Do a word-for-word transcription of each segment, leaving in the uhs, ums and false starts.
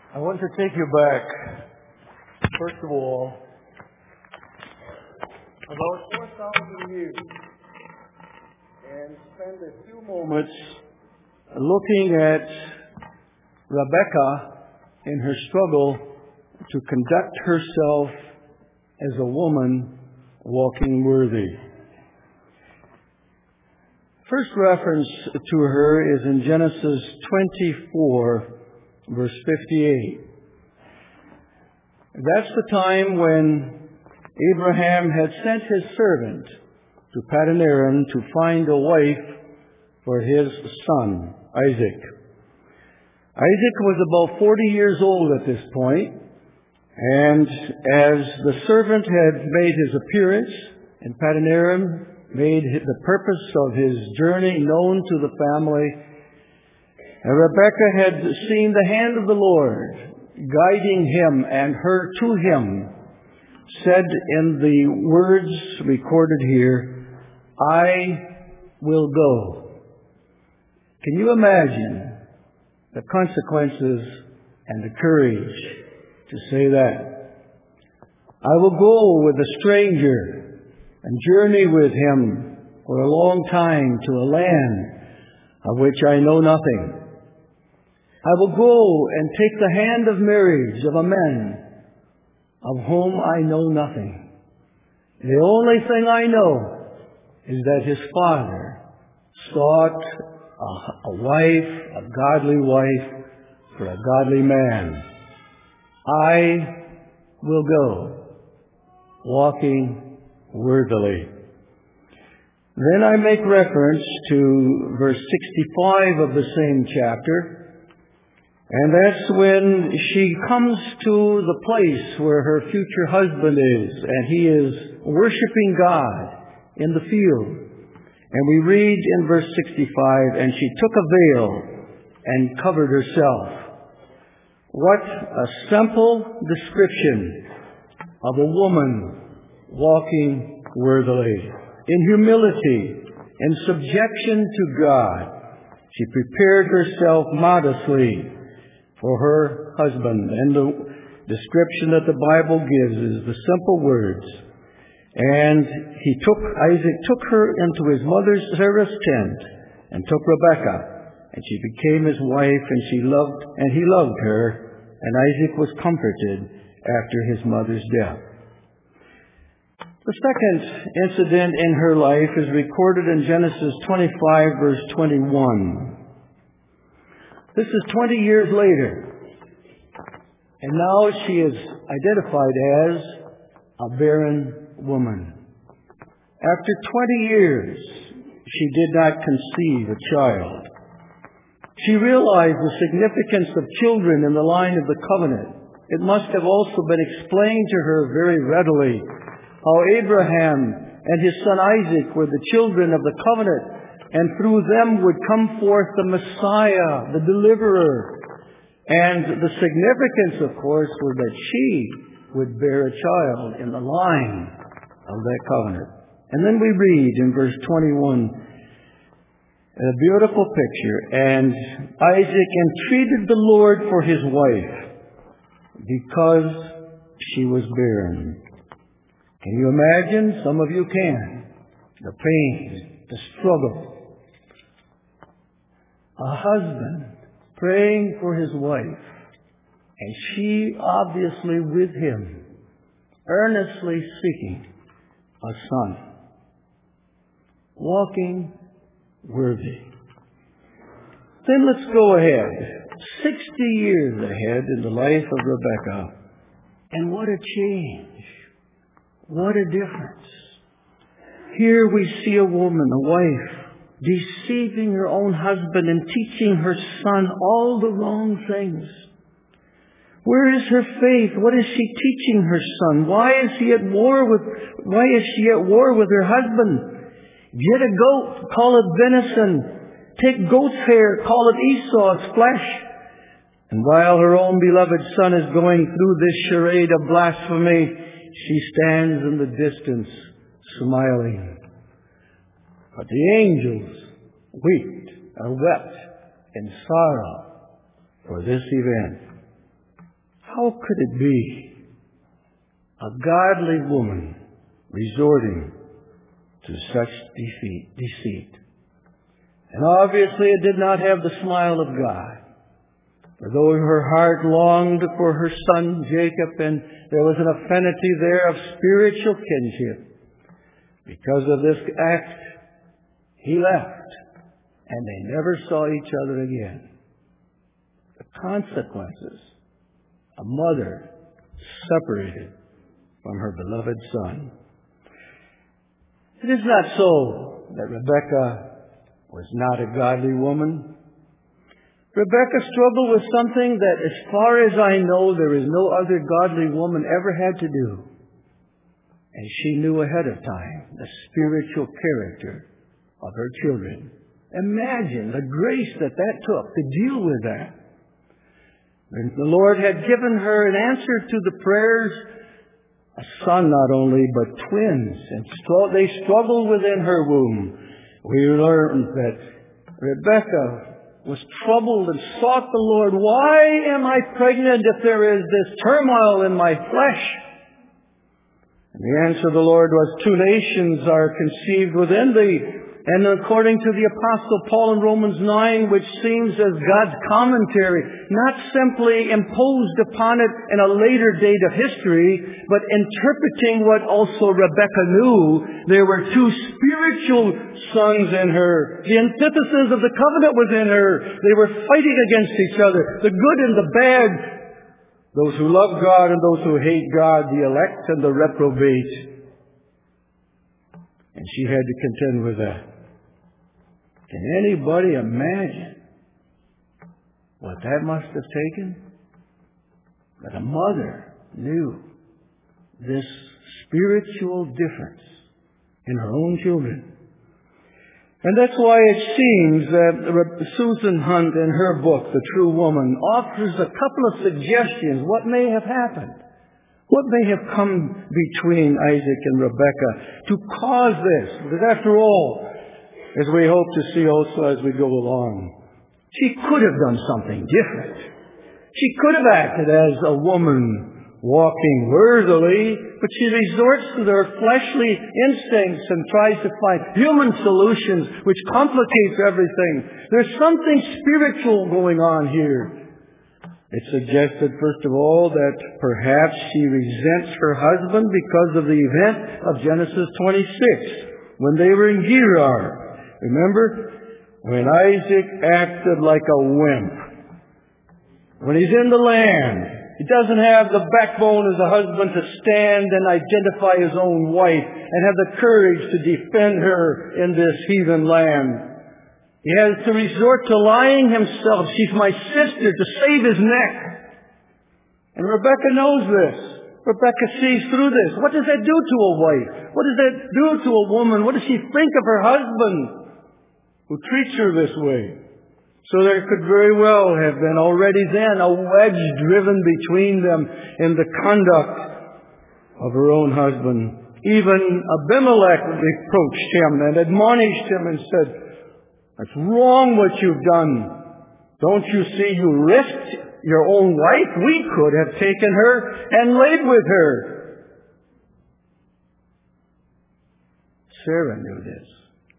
I want to take you back, first of all, about four thousand years and spend a few moments looking at Rebecca in her struggle to conduct herself as a woman walking worthy. First reference to her is in Genesis twenty-four, verse fifty-eight. That's the time when Abraham had sent his servant to Paddan Aram to find a wife for his son, Isaac. Isaac was about forty years old at this point, and as the servant had made his appearance in Paddan Aram, made the purpose of his journey known to the family, and Rebekah had seen the hand of the Lord guiding him and her to him, said in the words recorded here, "I will go." Can you imagine the consequences and the courage to say that? I will go with a stranger and journey with him for a long time to a land of which I know nothing. I will go and take the hand of marriage of a man of whom I know nothing. The only thing I know is that his father sought a, a wife, a godly wife, for a godly man. I will go, walking worthily. Then I make reference to verse sixty-five of the same chapter, and that's when she comes to the place where her future husband is, and he is worshiping God in the field. And we read in verse sixty-five, and she took a veil and covered herself. What a simple description of a woman walking worthily, in humility, in subjection to God. She prepared herself modestly for her husband. And the description that the Bible gives is the simple words. And he took, Isaac took her into his mother Sarah's tent and took Rebekah, and she became his wife, and she loved, and he loved her, and Isaac was comforted after his mother's death. The second incident in her life is recorded in Genesis twenty-five, verse twenty-one. This is twenty years later, and now she is identified as a barren woman. After twenty years, she did not conceive a child. She realized the significance of children in the line of the covenant. It must have also been explained to her very readily how Abraham and his son Isaac were the children of the covenant, and through them would come forth the Messiah, the deliverer. And the significance, of course, was that she would bear a child in the line of that covenant. And then we read in verse twenty-one, a beautiful picture. And Isaac entreated the Lord for his wife because she was barren. Can you imagine? Some of you can. The pain, the struggle. A husband praying for his wife, and she obviously with him, earnestly seeking a son. Walking worthy. Then let's go ahead. Sixty years ahead in the life of Rebekah. And what a change. What a difference. Here we see a woman, a wife, deceiving her own husband and teaching her son all the wrong things. Where is her faith? What is she teaching her son? Why is he at war with, why is she at war with her husband? Get a goat, call it venison. Take goat's hair, call it Esau's flesh. And while her own beloved son is going through this charade of blasphemy, she stands in the distance, smiling. But the angels wept or wept in sorrow for this event. how could it be a godly woman resorting to such defeat, deceit? And obviously it did not have the smile of God. For though her heart longed for her son Jacob, and there was an affinity there of spiritual kinship, because of this act, he left, and they never saw each other again. The consequences, a mother separated from her beloved son. It is not so that Rebekah was not a godly woman. Rebekah struggled with something that, as far as I know, there is no other godly woman ever had to do. And she knew ahead of time the spiritual character of her children. Imagine the grace that that took to deal with that. And the Lord had given her an answer to the prayers, a son not only, but twins. And they struggled within her womb. We learned that Rebekah was troubled and sought the Lord. Why am I pregnant if there is this turmoil in my flesh? And the answer of the Lord was, two nations are conceived within thee. And according to the Apostle Paul in Romans nine, which seems as God's commentary, not simply imposed upon it in a later date of history, but interpreting what also Rebekah knew, there were two spiritual sons in her. The antithesis of the covenant was in her. They were fighting against each other, the good and the bad, those who love God and those who hate God, the elect and the reprobate. And she had to contend with that. Can anybody imagine what that must have taken? That a mother knew this spiritual difference in her own children. And that's why it seems that Susan Hunt in her book, The True Woman, offers a couple of suggestions what may have happened. What may have come between Isaac and Rebekah to cause this? Because after all, as we hope to see also as we go along, she could have done something different. She could have acted as a woman walking worthily, but she resorts to her fleshly instincts and tries to find human solutions, which complicates everything. There's something spiritual going on here. It's suggested, first of all, that perhaps she resents her husband because of the event of Genesis twenty-six, when they were in Gerar. Remember? When Isaac acted like a wimp. When he's in the land, he doesn't have the backbone as a husband to stand and identify his own wife and have the courage to defend her in this heathen land. He has to resort to lying himself. She's my sister, to save his neck. And Rebekah knows this. Rebekah sees through this. What does that do to a wife? What does that do to a woman? What does she think of her husband who treats her this way? So there could very well have been already then a wedge driven between them in the conduct of her own husband. Even Abimelech reproached him and admonished him and said, "That's wrong what you've done. Don't you see you risked your own wife? We could have taken her and laid with her." Sarah knew this.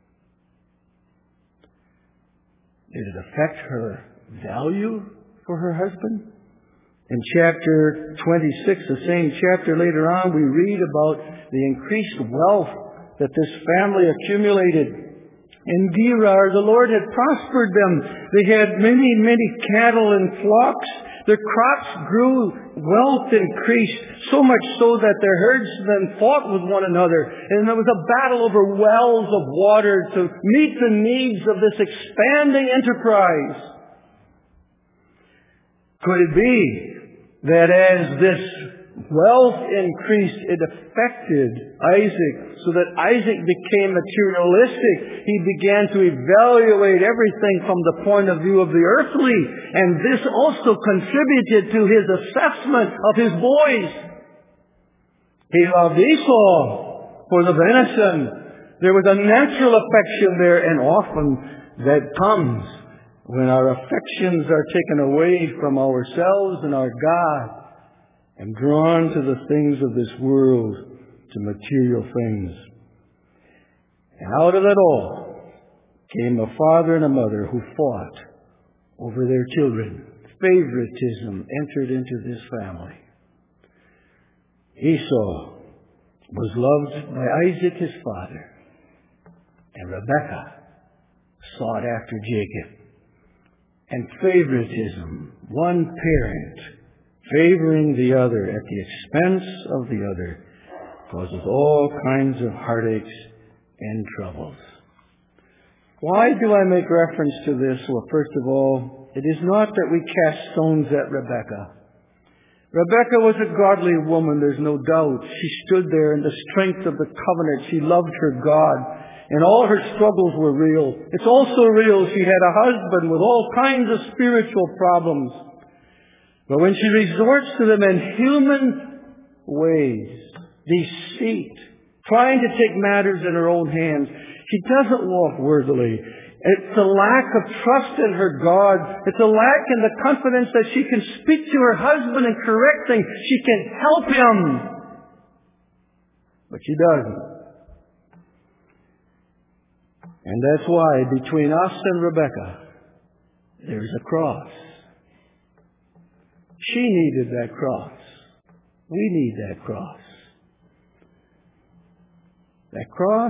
Did it affect her value for her husband? In chapter twenty-six, the same chapter later on, we read about the increased wealth that this family accumulated. In Gerar, the Lord had prospered them. They had many, many cattle and flocks. Their crops grew, wealth increased, so much so that their herdsmen fought with one another. And there was a battle over wells of water to meet the needs of this expanding enterprise. Could it be that as this wealth increased, it affected Isaac, so that Isaac became materialistic? He began to evaluate everything from the point of view of the earthly, and this also contributed to his assessment of his boys. He loved Esau for the venison. There was a natural affection there, and often that comes when our affections are taken away from ourselves and our God. and drawn to the things of this world, to material things. And out of it all came a father and a mother who fought over their children. Favoritism entered into this family. Esau was loved by Isaac, his father, and Rebekah sought after Jacob. And favoritism, one parent favoring the other at the expense of the other, causes all kinds of heartaches and troubles. Why do I make reference to this? Well, first of all, it is not that we cast stones at Rebekah. Rebekah was a godly woman, there's no doubt. She stood there in the strength of the covenant. She loved her God, and all her struggles were real. It's also real she had a husband with all kinds of spiritual problems. But when she resorts to them in human ways, deceit, trying to take matters in her own hands, she doesn't walk worthily. It's a lack of trust in her God. It's a lack in the confidence that she can speak to her husband and correct things. She can help him. But she doesn't. And that's why between us and Rebekah, there's a cross. She needed that cross. We need that cross. That cross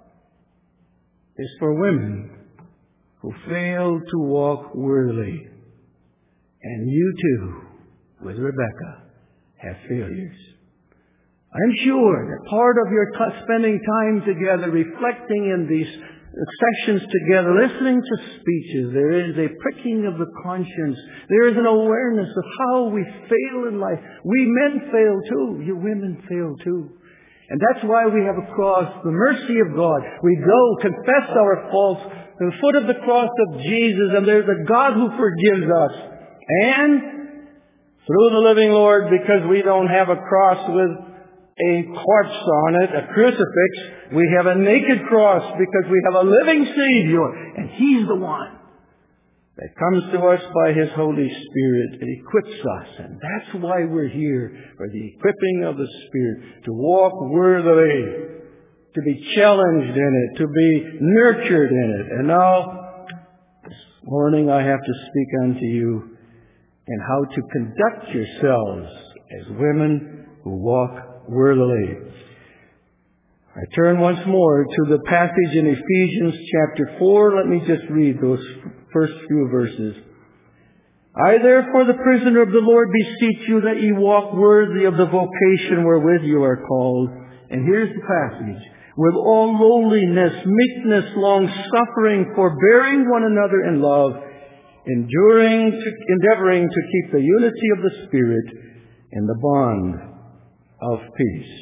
is for women who fail to walk worthily. And you too, with Rebekah, have failures. I'm sure that part of your t- spending time together, reflecting in these sessions together, listening to speeches, there is a pricking of the conscience. There is an awareness of how we fail in life. We men fail too. You women fail too. And that's why we have a cross, the mercy of God. We go, confess our faults to the foot of the cross of Jesus, and there's a God who forgives us. And through the living Lord, because we don't have a cross with a corpse on it, a crucifix, we have a naked cross because we have a living Savior, and He's the one that comes to us by His Holy Spirit and equips us. And that's why we're here, for the equipping of the Spirit, to walk worthily, to be challenged in it, to be nurtured in it. And now, this morning I have to speak unto you in how to conduct yourselves as women who walk worthily. I turn once more to the passage in Ephesians chapter four. Let me just read those first few verses. I therefore, the prisoner of the Lord, beseech you that ye walk worthy of the vocation wherewith you are called. And here's the passage. With all lowliness, meekness, long-suffering, forbearing one another in love, enduring, to, endeavoring to keep the unity of the Spirit in the bond of peace.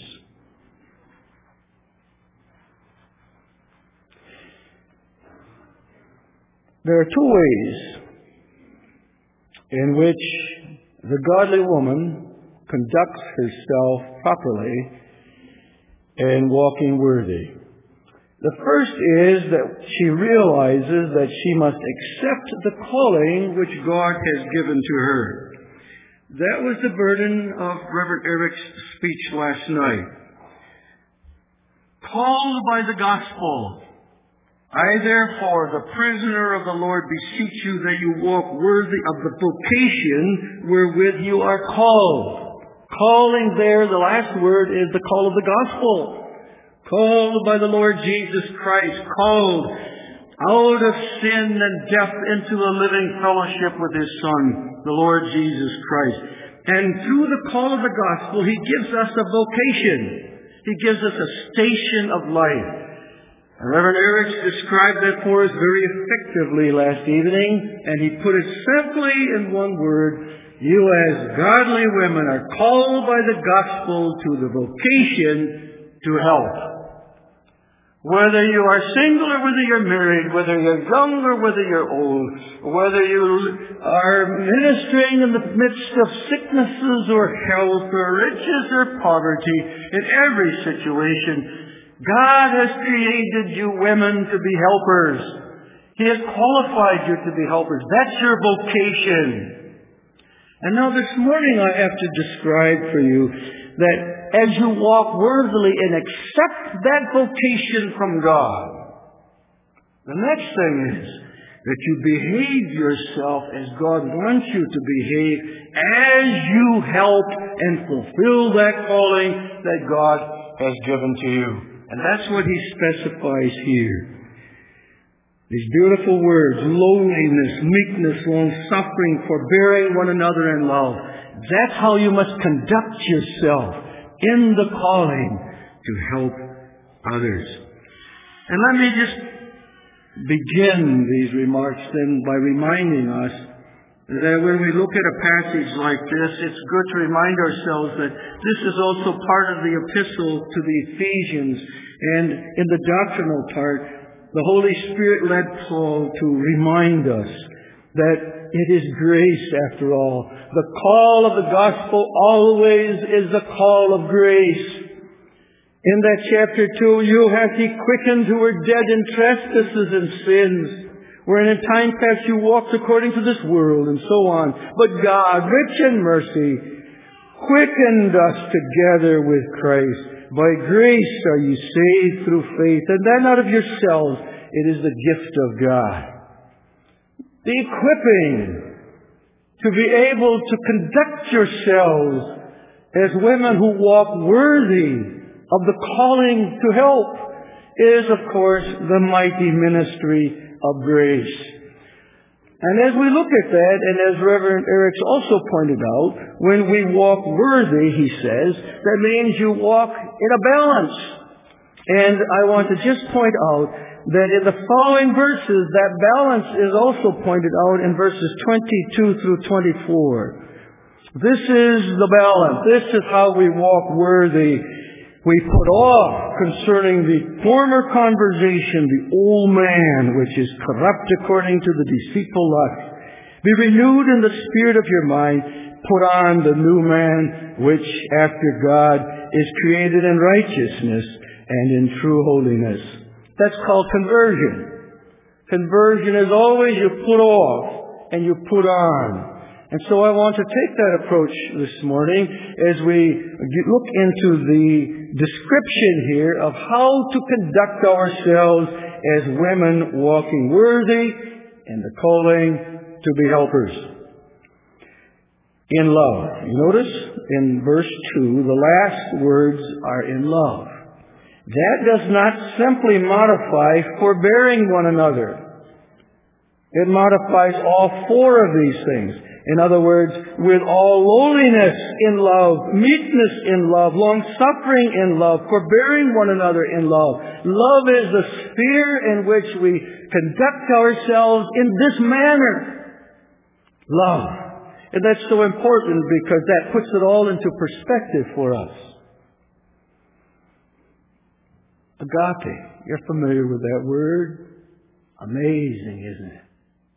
There are two ways in which the godly woman conducts herself properly in walking worthy. The first is that she realizes that she must accept the calling which God has given to her. That was the burden of Reverend Eric's speech last night. Called by the gospel, I therefore, the prisoner of the Lord, beseech you that you walk worthy of the vocation wherewith you are called. Calling there, the last word is the call of the gospel. Called by the Lord Jesus Christ, called out of sin and death into a living fellowship with His Son, the Lord Jesus Christ. And through the call of the gospel, He gives us a vocation. He gives us a station of life. And Reverend Eric described that for us very effectively last evening, and he put it simply in one word: you as godly women are called by the gospel to the vocation to help. Whether you are single or whether you're married, whether you're young or whether you're old, whether you are ministering in the midst of sicknesses or health or riches or poverty, in every situation, God has created you women to be helpers. He has qualified you to be helpers. That's your vocation. And now this morning I have to describe for you that as you walk worthily and accept that vocation from God, the next thing is that you behave yourself as God wants you to behave as you help and fulfill that calling that God has given to you. And that's what he specifies here. These beautiful words, lowliness, meekness, long-suffering, forbearing one another in love. That's how you must conduct yourself in the calling to help others. And let me just begin these remarks then by reminding us that when we look at a passage like this, it's good to remind ourselves that this is also part of the epistle to the Ephesians. And in the doctrinal part, the Holy Spirit led Paul to remind us that it is grace after all. The call of the gospel always is the call of grace. In that chapter two, you hath he quickened who were dead in trespasses and sins, wherein in time past you walked according to this world, and so on. But God, rich in mercy, quickened us together with Christ. By grace are you saved through faith, and that not of yourselves. It is the gift of God. The equipping to be able to conduct yourselves as women who walk worthy of the calling to help is, of course, the mighty ministry of grace. And as we look at that, and as Reverend Erics also pointed out, when we walk worthy, he says, that means you walk in a balance. And I want to just point out that in the following verses, that balance is also pointed out in verses twenty-two through twenty-four. This is the balance. This is how we walk worthy. We put off concerning the former conversation the old man, which is corrupt according to the deceitful lust. Be renewed in the spirit of your mind. Put on the new man, which after God is created in righteousness and in true holiness. That's called conversion. Conversion is always you put off and you put on. And so I want to take that approach this morning as we look into the description here of how to conduct ourselves as women walking worthy in the calling to be helpers. In love. You notice in verse two, the last words are in love. That does not simply modify forbearing one another. It modifies all four of these things. In other words, with all lowliness in love, meekness in love, long-suffering in love, forbearing one another in love. Love is the sphere in which we conduct ourselves in this manner. Love. And that's so important because that puts it all into perspective for us. Agape. You're familiar with that word? Amazing, isn't it?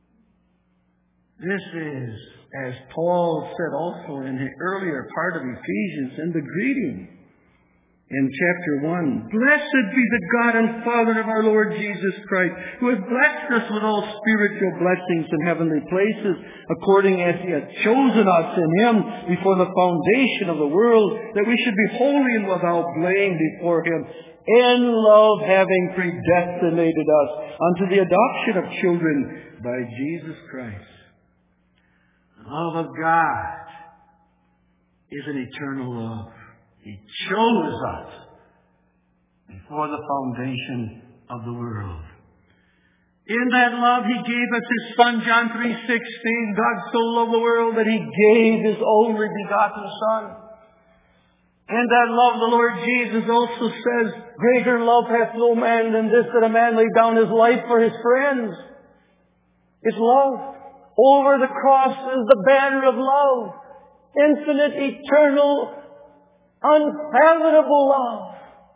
This is, as Paul said also in the earlier part of Ephesians, in the greeting in chapter one, blessed be the God and Father of our Lord Jesus Christ, who has blessed us with all spiritual blessings in heavenly places, according as he hath chosen us in him before the foundation of the world, that we should be holy and without blame before him, in love having predestinated us unto the adoption of children by Jesus Christ. The love of God is an eternal love. He chose us before the foundation of the world. In that love, He gave us His Son, John three sixteen. God so loved the world that He gave His only begotten Son. In that love, the Lord Jesus also says, greater love hath no man than this, that a man lay down his life for his friends. It's love. Over the cross is the banner of love. Infinite, eternal, unfathomable love.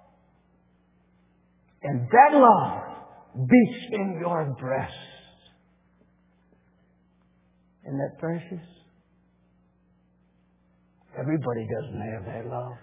And that love beats in your breast. Isn't that precious? Everybody doesn't have that love.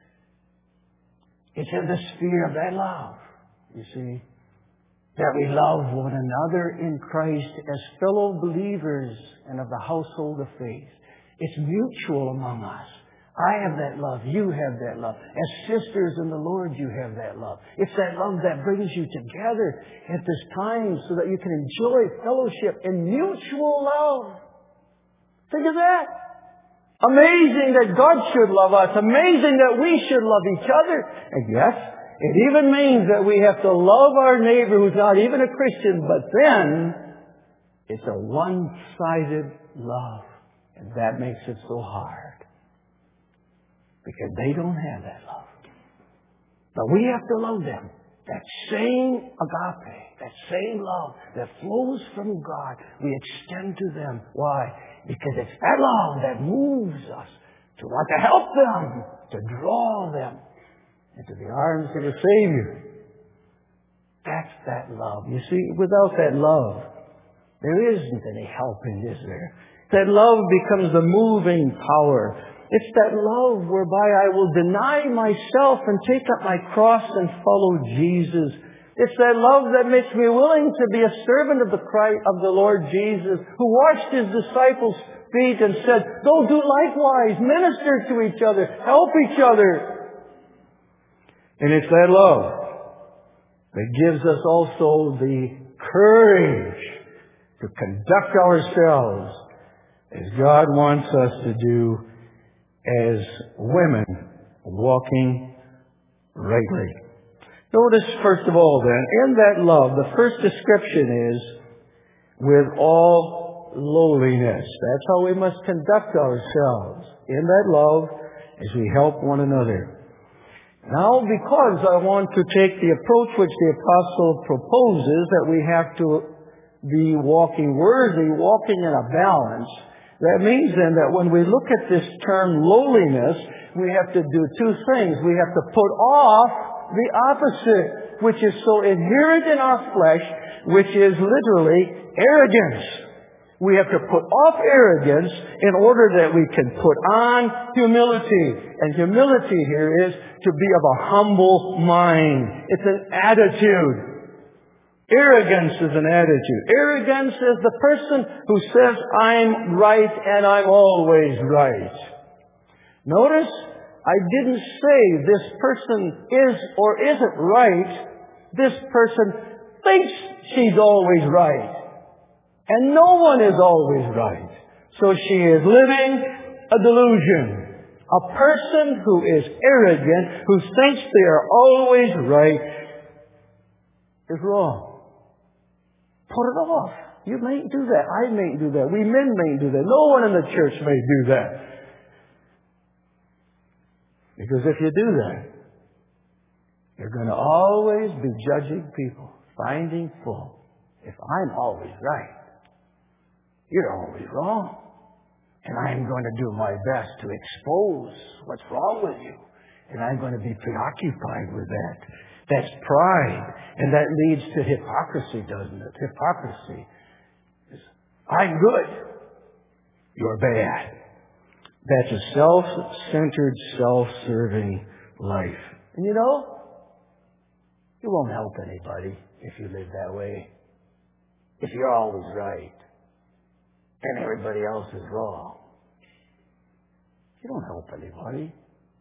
It's in the sphere of that love, you see, that we love one another in Christ as fellow believers and of the household of faith. It's mutual among us. I have that love. You have that love. As sisters in the Lord, you have that love. It's that love that brings you together at this time so that you can enjoy fellowship and mutual love. Think of that. Amazing that God should love us. Amazing that we should love each other. And yes, it even means that we have to love our neighbor who's not even a Christian. But then, it's a one-sided love. And that makes it so hard. Because they don't have that love. But we have to love them. That same agape, that same love that flows from God, we extend to them. Why? Because it's that love that moves us to want to help them, to draw them into the arms of the Savior. That's that love. You see, without that love, there isn't any helping, is there? That love becomes the moving power. It's that love whereby I will deny myself and take up my cross and follow Jesus. It's that love that makes me willing to be a servant of the Christ, of the Lord Jesus, who washed His disciples' feet and said, "Go do likewise, minister to each other, help each other." And it's that love that gives us also the courage to conduct ourselves as God wants us to do, as women walking rightly. Notice, first of all, then, in that love, the first description is with all lowliness. That's how we must conduct ourselves, in that love, as we help one another. Now, because I want to take the approach which the apostle proposes, that we have to be walking worthy, walking in a balance, that means then that when we look at this term lowliness, we have to do two things. We have to put off the opposite, which is so inherent in our flesh, which is literally arrogance. We have to put off arrogance in order that we can put on humility. And humility here is to be of a humble mind. It's an attitude. Arrogance is an attitude. Arrogance is the person who says, "I'm right and I'm always right." Notice, I didn't say this person is or isn't right. This person thinks she's always right. And no one is always right. So she is living a delusion. A person who is arrogant, who thinks they are always right, is wrong. Put it off. You mayn't do that. I mayn't do that. We men mayn't do that. No one in the church may do that. Because if you do that, you're going to always be judging people, finding fault. If I'm always right, you're always wrong. And I'm going to do my best to expose what's wrong with you. And I'm going to be preoccupied with that. That's pride. And that leads to hypocrisy, doesn't it? Hypocrisy is, I'm good, you're bad. That's a self-centered, self-serving life. And you know, you won't help anybody if you live that way. If you're always right and everybody else is wrong. You don't help anybody.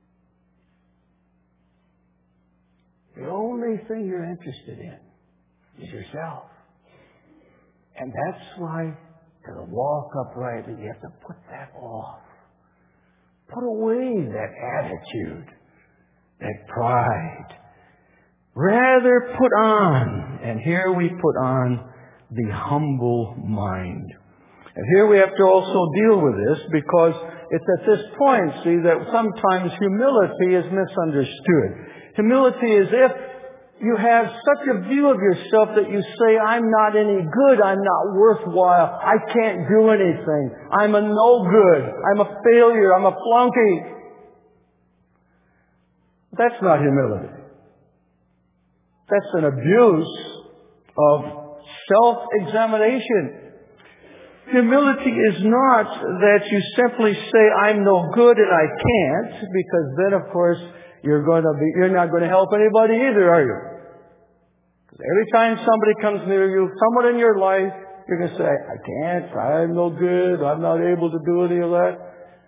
The only thing you're interested in is yourself. And that's why to walk uprightly, you have to put that off. Put away that attitude, that pride. Rather put on, and here we put on the humble mind. And here we have to also deal with this because it's at this point, see, that sometimes humility is misunderstood. Humility is if you have such a view of yourself that you say, I'm not any good, I'm not worthwhile, I can't do anything, I'm a no good, I'm a failure, I'm a flunky. That's not humility. That's an abuse of self-examination. Humility is not that you simply say, I'm no good and I can't, because then, of course, you're going to be, you're not going to help anybody either, are you? Because every time somebody comes near you, someone in your life, you're going to say, I can't, I'm no good, I'm not able to do any of that.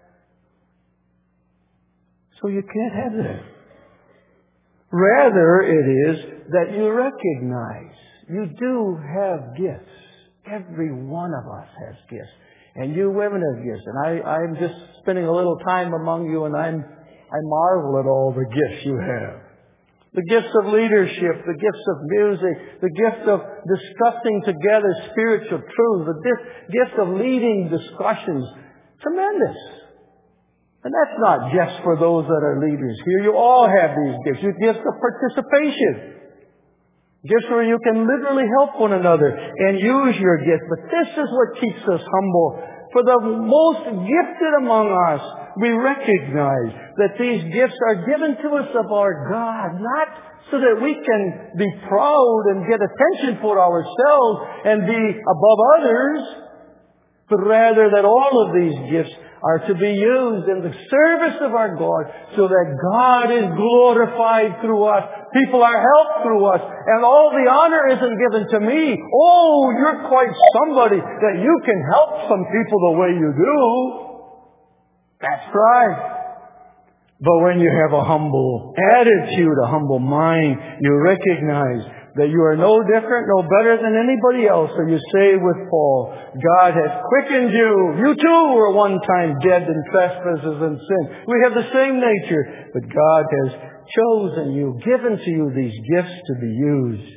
So you can't have that. Rather, it is that you recognize you do have gifts. Every one of us has gifts. And you women have gifts. And I, I'm just spending a little time among you, and I'm, I marvel at all the gifts you have. The gifts of leadership, the gifts of music, the gift of discussing together spiritual truths, the gift of leading discussions. Tremendous. And that's not just for those that are leaders here. You all have these gifts. You gifts of participation. Gifts where you can literally help one another and use your gift. But this is what keeps us humble. For the most gifted among us, we recognize that these gifts are given to us of our God, not so that we can be proud and get attention for ourselves and be above others, but rather that all of these gifts are to be used in the service of our God so that God is glorified through us. People are helped through us. And all the honor isn't given to me. Oh, you're quite somebody that you can help some people the way you do. That's right. But when you have a humble attitude, a humble mind, you recognize that you are no different, no better than anybody else. So you say with Paul, God has quickened you. You too were one time dead in trespasses and sin. We have the same nature, but God has chosen you, given to you these gifts to be used.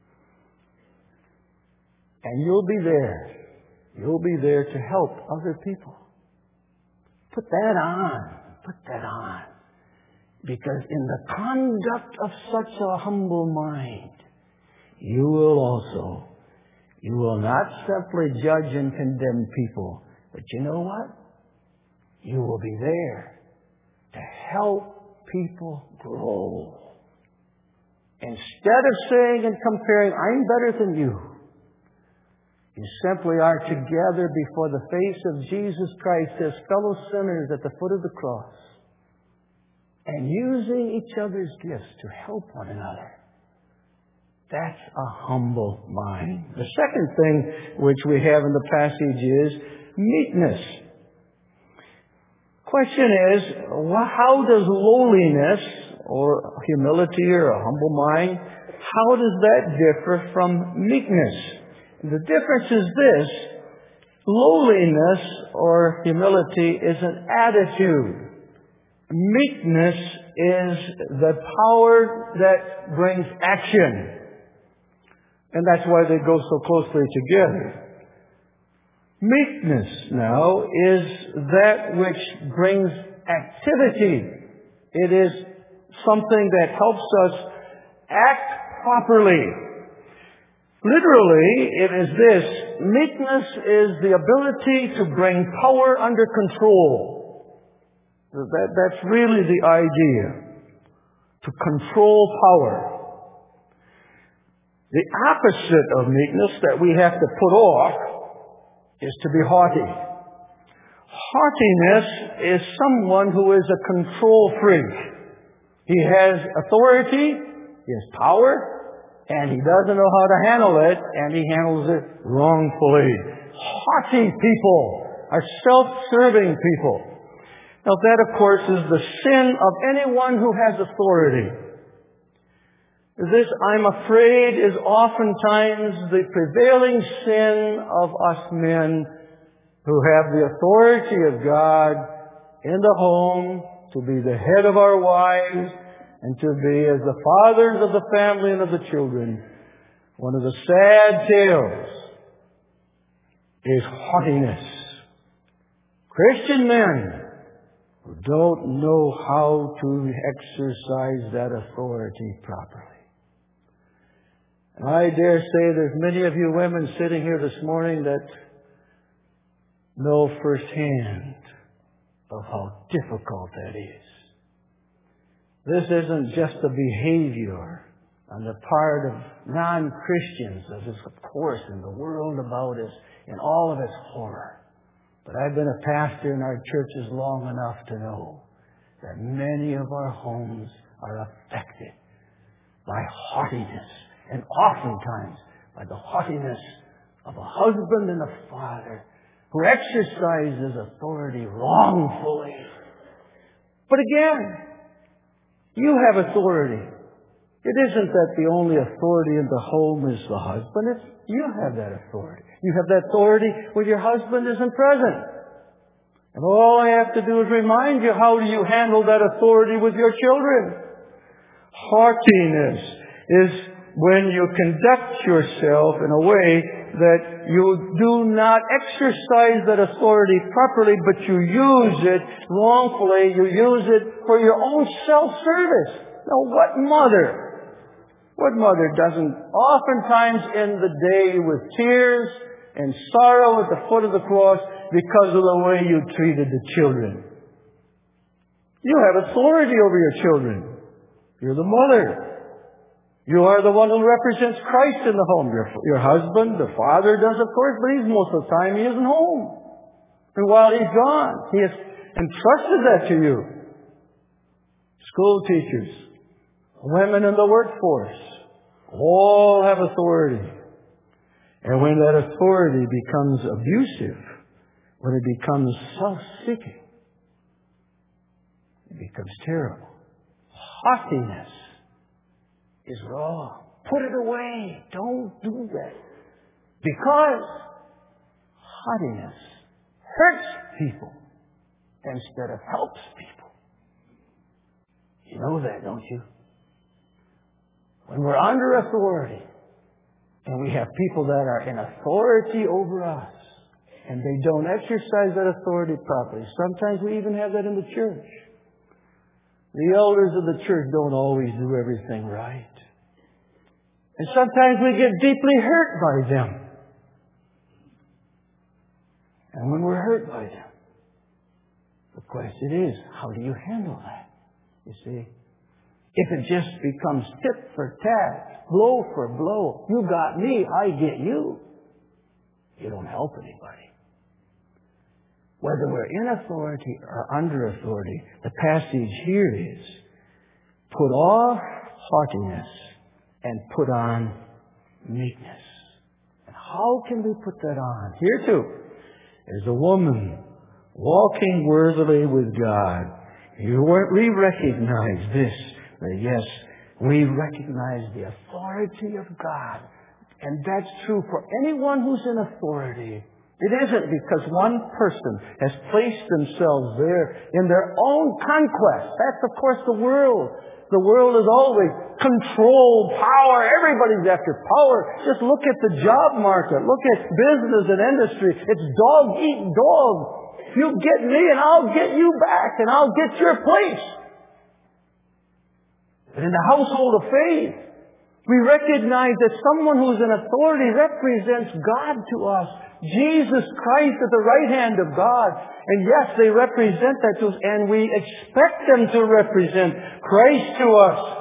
And you'll be there. You'll be there to help other people. Put that on. Put that on. Because in the conduct of such a humble mind, you will also, you will not simply judge and condemn people, but you know what? You will be there to help people grow. Instead of saying and comparing, I'm better than you, you simply are together before the face of Jesus Christ as fellow sinners at the foot of the cross and using each other's gifts to help one another. That's a humble mind. The second thing which we have in the passage is meekness. Question is, how does lowliness or humility or a humble mind, how does that differ from meekness? The difference is this: lowliness or humility is an attitude. Meekness is the power that brings action. And that's why they go so closely together. Meekness now is that which brings activity. It is something that helps us act properly. Literally, it is this: meekness is the ability to bring power under control. That, that's really the idea. To control power. The opposite of meekness that we have to put off is to be haughty. Haughtiness is someone who is a control freak. He has authority, he has power, and he doesn't know how to handle it, and he handles it wrongfully. Haughty people are self-serving people. Now that, of course, is the sin of anyone who has authority. This, I'm afraid, is oftentimes the prevailing sin of us men who have the authority of God in the home to be the head of our wives and to be as the fathers of the family and of the children. One of the sad tales is haughtiness. Christian men who don't know how to exercise that authority properly. And I dare say there's many of you women sitting here this morning that know firsthand of how difficult that is. This isn't just a behavior on the part of non-Christians, as is, of course, in the world about us, in all of its horror. But I've been a pastor in our churches long enough to know that many of our homes are affected by haughtiness, and oftentimes by the haughtiness of a husband and a father who exercises authority wrongfully. But again, you have authority. It isn't that the only authority in the home is the husband. It's you have that authority. You have that authority when your husband isn't present. And all I have to do is remind you, how do you handle that authority with your children? Haughtiness is when you conduct yourself in a way that you do not exercise that authority properly, but you use it wrongfully. You use it for your own self-service. Now, what mother, what mother doesn't oftentimes end the day with tears and sorrow at the foot of the cross because of the way you treated the children? You have authority over your children. You're the mother. You are the one who represents Christ in the home. Your, your husband, the father does, of course, but he's most of the time he isn't home. And while he's gone, he has entrusted that to you. School teachers, women in the workforce, all have authority. And when that authority becomes abusive, when it becomes self-seeking, it becomes terrible. Haughtiness is wrong. Put it away. Don't do that. Because haughtiness hurts people instead of helps people. You know that, don't you? When we're under authority and we have people that are in authority over us and they don't exercise that authority properly, sometimes we even have that in the church. The elders of the church don't always do everything right. And sometimes we get deeply hurt by them. And when we're hurt by them, the question is, how do you handle that? You see? If it just becomes tit for tat, blow for blow, you got me, I get you, you don't help anybody. Whether we're in authority or under authority, the passage here is, put off haughtiness and put on meekness. And how can we put that on? Here too, as a woman walking worthily with God, you, we recognize this, that yes, we recognize the authority of God. And that's true for anyone who's in authority. It isn't because one person has placed themselves there in their own conquest. That's, of course, the world. The world is always control, power. Everybody's after power. Just look at the job market. Look at business and industry. It's dog eat dog. You get me and I'll get you back and I'll get your place. But in the household of faith, we recognize that someone who's in authority represents God to us. Jesus Christ at the right hand of God. And yes, they represent that to us, and we expect them to represent Christ to us.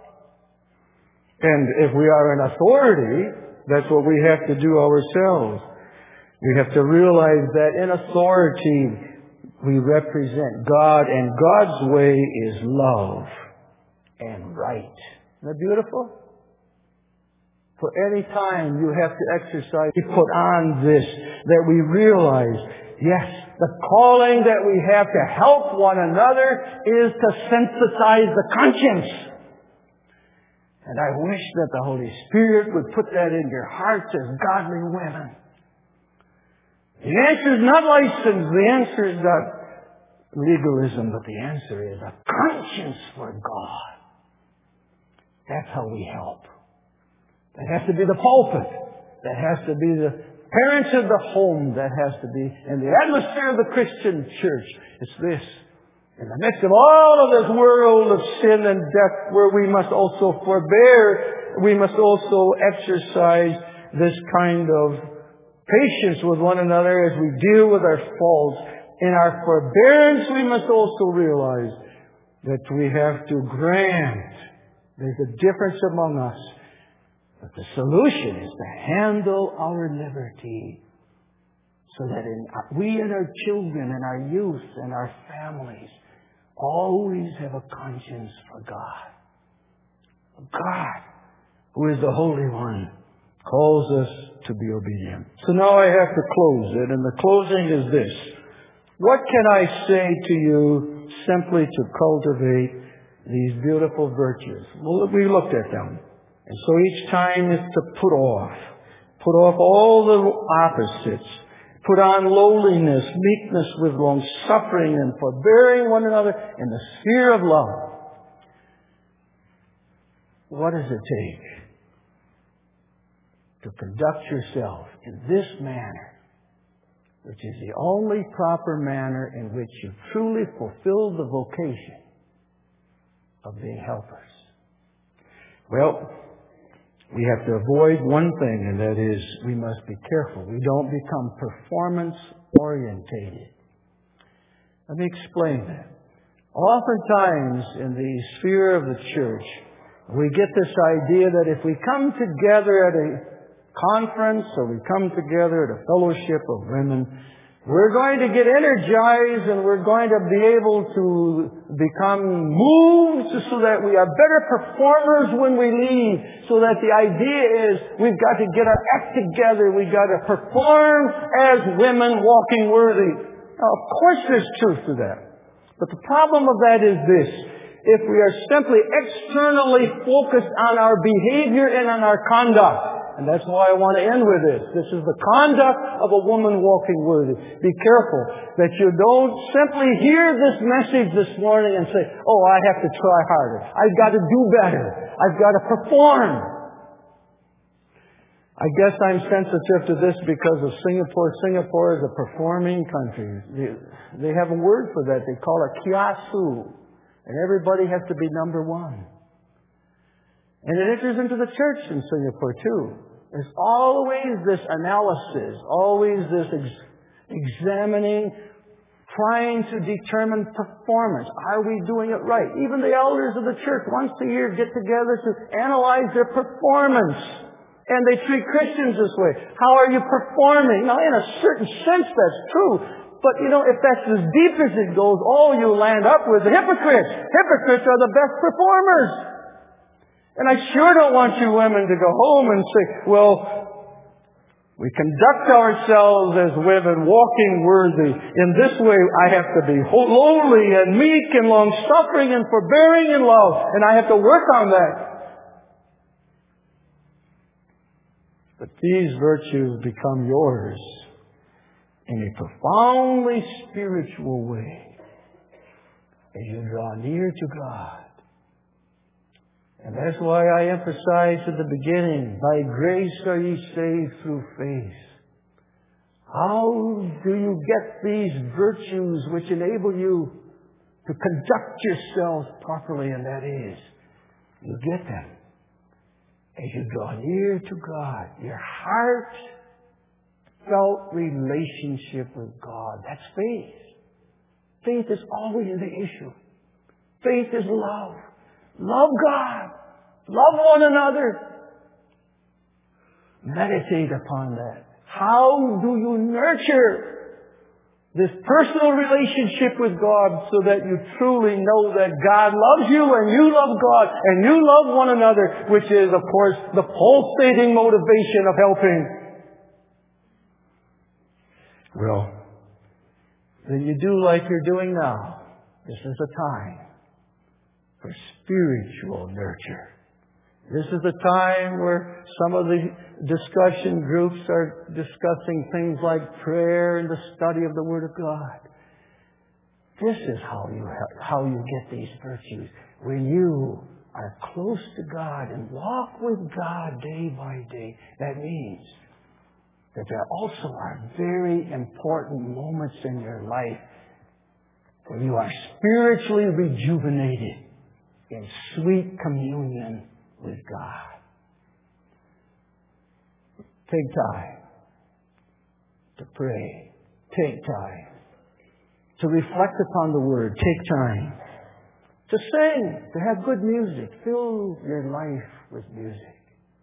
And if we are in authority, that's what we have to do ourselves. We have to realize that in authority, we represent God, and God's way is love and right. Isn't that beautiful? For any time you have to exercise, we put on this, that we realize, yes, the calling that we have to help one another is to sensitize the conscience. And I wish that the Holy Spirit would put that in your hearts as godly women. The answer is not license. The answer is not legalism, but the answer is a conscience for God. That's how we help. That has to be the pulpit. That has to be the parents of the home. That has to be in the atmosphere of the Christian church. It's this. In the midst of all of this world of sin and death, where we must also forbear, we must also exercise this kind of patience with one another as we deal with our faults. In our forbearance, we must also realize that we have to grant. There's a difference among us. But the solution is to handle our liberty so that in, we and our children and our youth and our families always have a conscience for God. God, who is the Holy One, calls us to be obedient. So now I have to close it, and the closing is this. What can I say to you simply to cultivate these beautiful virtues. Well, we looked at them. And so each time is to put off. Put off all the opposites. Put on lowliness, meekness with long-suffering and forbearing one another in the sphere of love. What does it take to conduct yourself in this manner, which is the only proper manner in which you truly fulfill the vocation of being helpers? Well, we have to avoid one thing, and that is we must be careful. We don't become performance-orientated. Let me explain that. Oftentimes in the sphere of the church, we get this idea that if we come together at a conference or we come together at a fellowship of women, we're going to get energized and we're going to be able to become moved so that we are better performers when we leave. So that the idea is we've got to get our act together. We've got to perform as women walking worthy. Now, of course there's truth to that. But the problem of that is this. If we are simply externally focused on our behavior and on our conduct, and that's why I want to end with this. This is the conduct of a woman walking worthy. Be careful that you don't simply hear this message this morning and say, oh, I have to try harder. I've got to do better. I've got to perform. I guess I'm sensitive to this because of Singapore. Singapore is a performing country. They, they have a word for that. They call it kiasu. And everybody has to be number one. And it enters into the church in Singapore too. There's always this analysis, always this ex- examining, trying to determine performance. Are we doing it right? Even the elders of the church once a year get together to analyze their performance. And they treat Christians this way. How are you performing? Now, in a certain sense, that's true. But, you know, if that's as deep as it goes, all you land up with are hypocrites. Hypocrites are the best performers. And I sure don't want you women to go home and say, well, we conduct ourselves as women walking worthy. In this way, I have to be lowly and meek and long-suffering and forbearing in love. And I have to work on that. But these virtues become yours in a profoundly spiritual way as you draw near to God. And that's why I emphasized at the beginning, by grace are ye saved through faith. How do you get these virtues which enable you to conduct yourselves properly? And that is, you get them as you draw near to God. Your heartfelt relationship with God. That's faith. Faith is always the issue. Faith is love. Love God. Love one another. Meditate upon that. How do you nurture this personal relationship with God so that you truly know that God loves you and you love God and you love one another, which is, of course, the pulsating motivation of helping? Well, then you do like you're doing now. This is a time for spiritual nurture. This is the time where some of the discussion groups are discussing things like prayer and the study of the Word of God. This is how you how you get these virtues. When you are close to God and walk with God day by day, that means that there also are very important moments in your life where you are spiritually rejuvenated in sweet communion with God. Take time to pray. Take time to reflect upon the Word. Take time to sing, to have good music. Fill your life with music.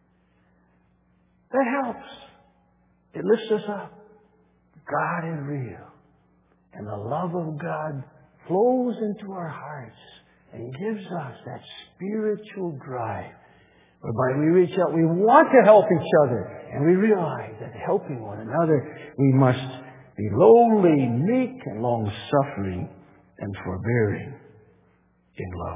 That helps. It lifts us up. God is real. And the love of God flows into our hearts and gives us that spiritual drive whereby we reach out. We want to help each other. And we realize that helping one another, we must be lowly, meek, and long-suffering and forbearing in love.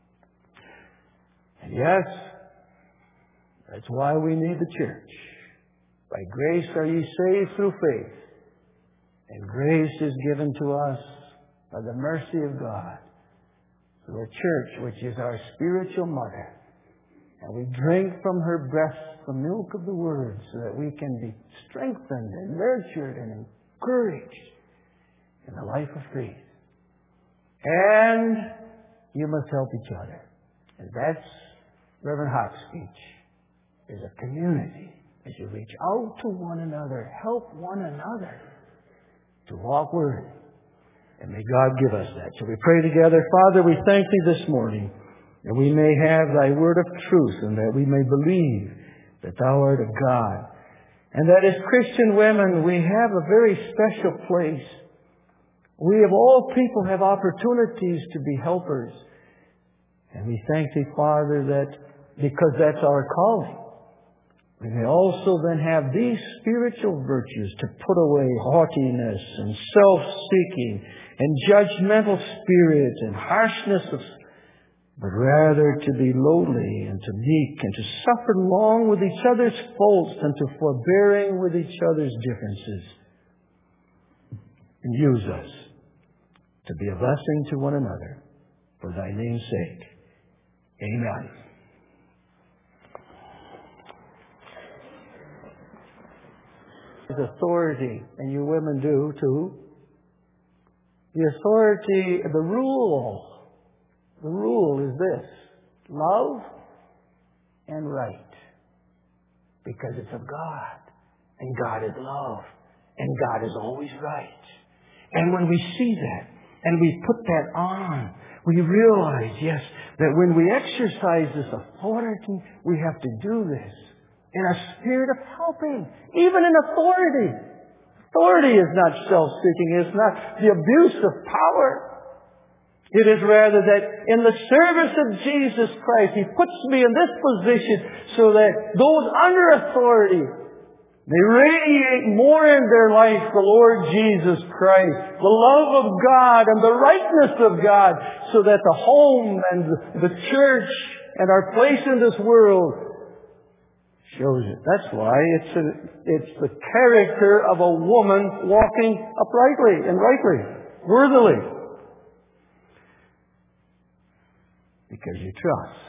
And yes, that's why we need the church. By grace are ye saved through faith. And grace is given to us by the mercy of God through a church which is our spiritual mother. And we drink from her breast the milk of the Word so that we can be strengthened and nurtured and encouraged in the life of faith. And you must help each other. And that's Reverend Hart's speech. There's a community as you reach out to one another, help one another to walk worthy. And may God give us that. So we pray together. Father, we thank Thee this morning that we may have Thy word of truth and that we may believe that Thou art of God. And that as Christian women, we have a very special place. We of all people have opportunities to be helpers. And we thank Thee, Father, that because that's our calling, we may also then have these spiritual virtues to put away haughtiness and self-seeking and judgmental spirit and harshness of, but rather to be lowly and to meek and to suffer long with each other's faults and to forbearing with each other's differences. And use us to be a blessing to one another for Thy name's sake. Amen. Authority, and you women do too. The authority, the rule, the rule is this: love and right. Because it's of God, and God is love, and God is always right. And when we see that, and we put that on, we realize, yes, that when we exercise this authority, we have to do this in a spirit of helping, even in authority. Authority is not self-seeking. It's not the abuse of power. It is rather that in the service of Jesus Christ, He puts me in this position so that those under authority may radiate more in their life the Lord Jesus Christ, the love of God and the rightness of God, so that the home and the church and our place in this world shows it. That's why it's a, it's the character of a woman walking uprightly and rightly, worthily. Because you trust.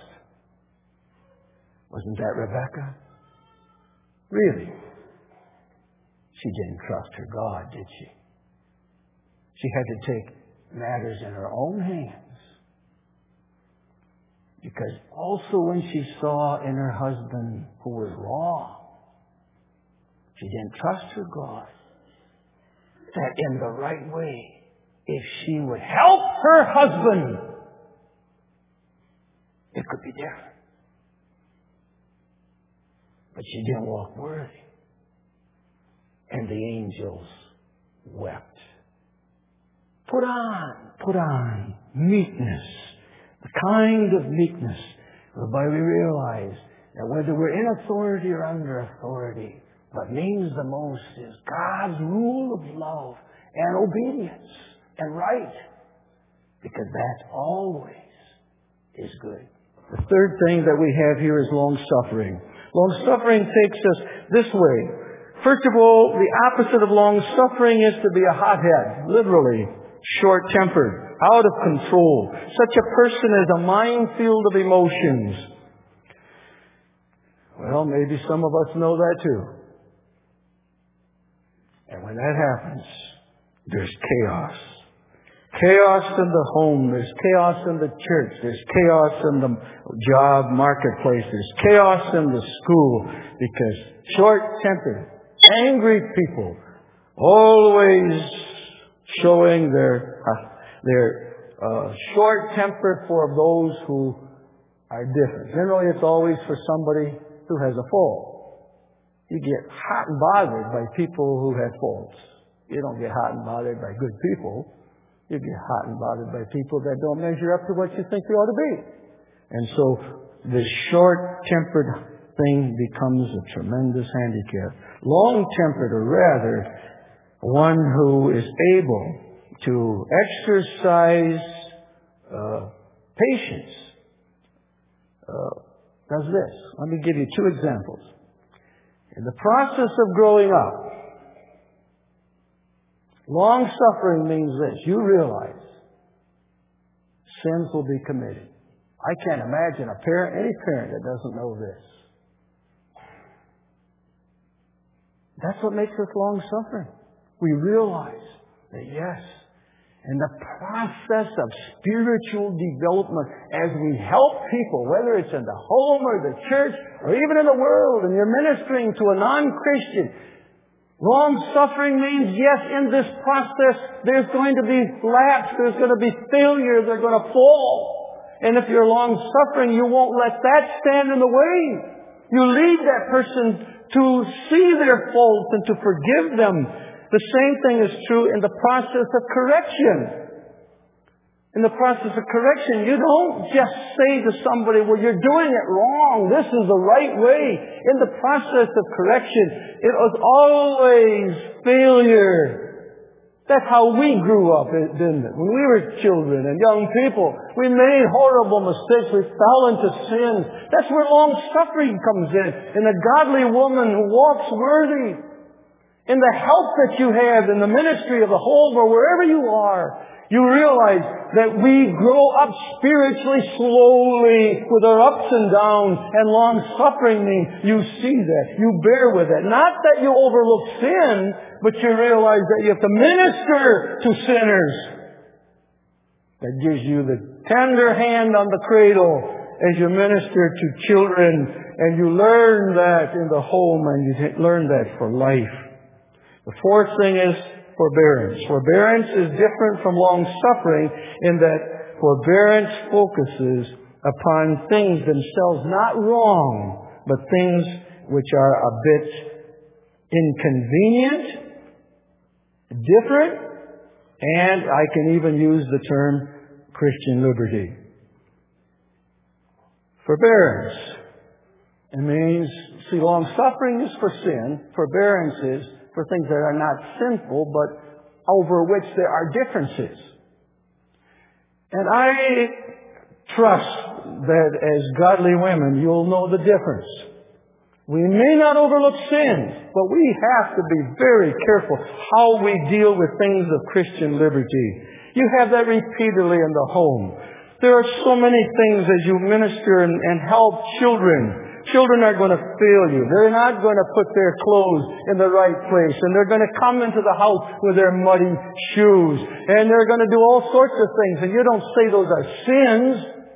Wasn't that Rebecca? Really? She didn't trust her God, did she? She had to take matters in her own hands. Because also when she saw in her husband who was wrong, she didn't trust her God. That in the right way, if she would help her husband, it could be different. But she didn't walk worthy. And the angels wept. Put on, put on meekness. The kind of meekness whereby we realize that whether we're in authority or under authority, what means the most is God's rule of love and obedience and right. Because that always is good. The third thing that we have here is long-suffering. Long-suffering takes us this way. First of all, the opposite of long-suffering is to be a hothead, literally, short-tempered, out of control. Such a person is a minefield of emotions. Well, maybe some of us know that too. And when that happens, there's chaos. Chaos in the home. There's chaos in the church. There's chaos in the job marketplace. There's chaos in the school. Because short-tempered, angry people, always showing their uh, their uh, short-tempered for those who are different. Generally, it's always for somebody who has a fault. You get hot and bothered by people who have faults. You don't get hot and bothered by good people. You get hot and bothered by people that don't measure up to what you think they ought to be. And so the short-tempered thing becomes a tremendous handicap. Long-tempered, or rather, one who is able, to exercise uh, patience uh, does this. Let me give you two examples. In the process of growing up, long-suffering means this. You realize sins will be committed. I can't imagine a parent, any parent that doesn't know this. That's what makes us long-suffering. We realize that, yes, in the process of spiritual development, as we help people, whether it's in the home or the church or even in the world, and you're ministering to a non-Christian, long-suffering means, yes, in this process, there's going to be lapse, there's going to be failure, they're going to fall. And if you're long-suffering, you won't let that stand in the way. You lead that person to see their faults and to forgive them. The same thing is true in the process of correction. In the process of correction, you don't just say to somebody, well, you're doing it wrong. This is the right way. In the process of correction, it was always failure. That's how we grew up, didn't it? When we were children and young people, we made horrible mistakes. We fell into sin. That's where long-suffering comes in. In a godly woman who walks worthy. In the help that you have in the ministry of the home or wherever you are, you realize that we grow up spiritually slowly with our ups and downs, and long-suffering means you see that, you bear with it. Not that you overlook sin, but you realize that you have to minister to sinners. That gives you the tender hand on the cradle as you minister to children, and you learn that in the home, and you learn that for life. The fourth thing is forbearance. Forbearance is different from long-suffering in that forbearance focuses upon things themselves not wrong, but things which are a bit inconvenient, different, and I can even use the term Christian liberty. Forbearance. It means, see, long-suffering is for sin. Forbearance is for things that are not sinful, but over which there are differences. And I trust that as godly women, you'll know the difference. We may not overlook sins, but we have to be very careful how we deal with things of Christian liberty. You have that repeatedly in the home. There are so many things as you minister and, and help children. Children are going to fail you. They're not going to put their clothes in the right place. And they're going to come into the house with their muddy shoes. And they're going to do all sorts of things. And you don't say those are sins.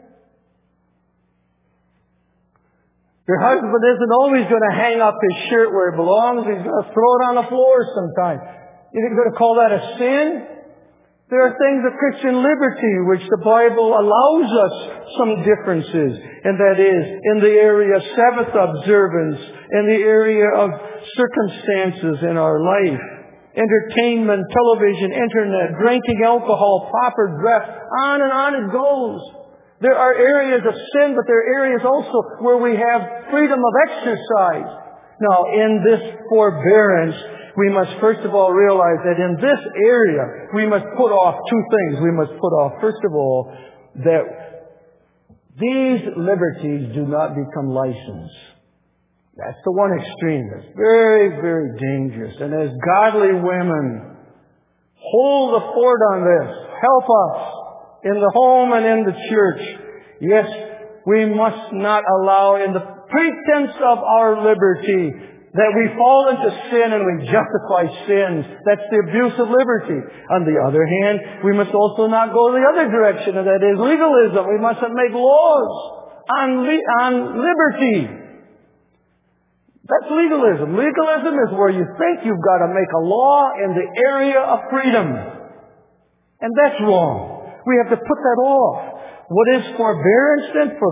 Your husband isn't always going to hang up his shirt where it belongs. He's going to throw it on the floor sometime. You're going to call that a sin? There are things of Christian liberty which the Bible allows us some differences. And that is in the area of Sabbath observance, in the area of circumstances in our life. Entertainment, television, internet, drinking alcohol, proper dress, on and on it goes. There are areas of sin, but there are areas also where we have freedom of exercise. Now, in this forbearance, we must first of all realize that in this area, we must put off two things. We must put off, first of all, that these liberties do not become license. That's the one extreme. That's very, very dangerous. And as godly women, hold the fort on this. Help us in the home and in the church. Yes, we must not allow in the pretense of our liberty that we fall into sin and we justify sins. That's the abuse of liberty. On the other hand, we must also not go the other direction, and that is legalism. We mustn't make laws on, li- on liberty. That's legalism. Legalism is where you think you've got to make a law in the area of freedom. And that's wrong. We have to put that off. What is forbearance then?